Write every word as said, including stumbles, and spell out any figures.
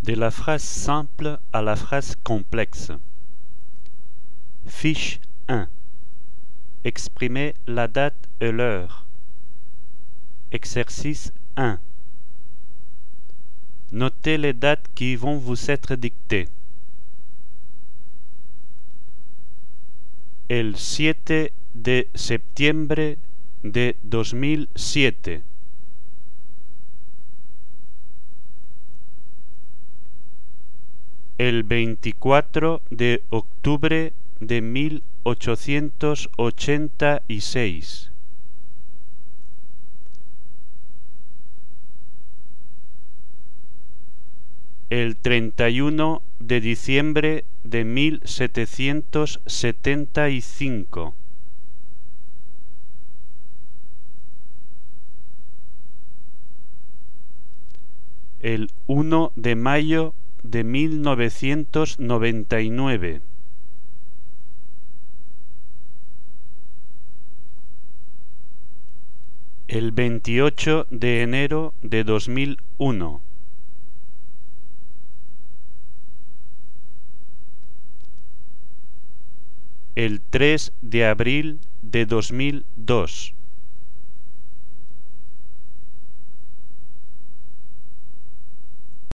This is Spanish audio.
De la phrase simple à la phrase complexe. Fiche un. Exprimez la date et l'heure. Exercice un. Notez les dates qui vont vous être dictées. El siete de septiembre de dos mil siete. El veinticuatro de octubre de mil ochocientos ochenta y seis. El treinta y uno de diciembre de mil setecientos setenta y cinco. El uno de mayo de mil novecientos noventa y nueve. El veintiocho de enero de dos mil uno. El tres de abril de dos mil dos.